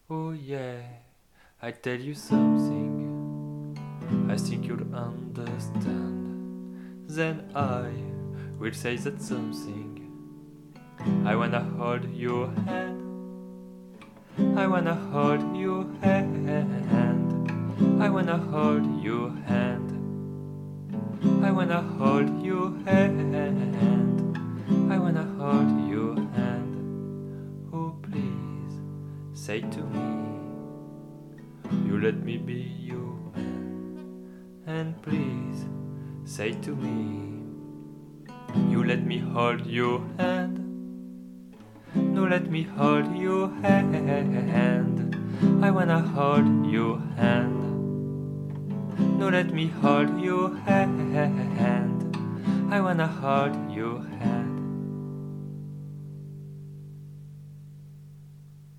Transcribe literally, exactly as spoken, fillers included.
Oh yeah, I tell you something, I think you'll understand. Then I will say that something. I wanna hold your hand. I wanna hold your hand. I wanna hold your hand. I wanna hold your hand. I wanna hold your hand. Oh please, say to me, you let me be your man. And please, say to me, you let me hold your hand. No, let me hold your hand. I wanna hold your hand. No, let me hold your hand. I wanna hold your hand.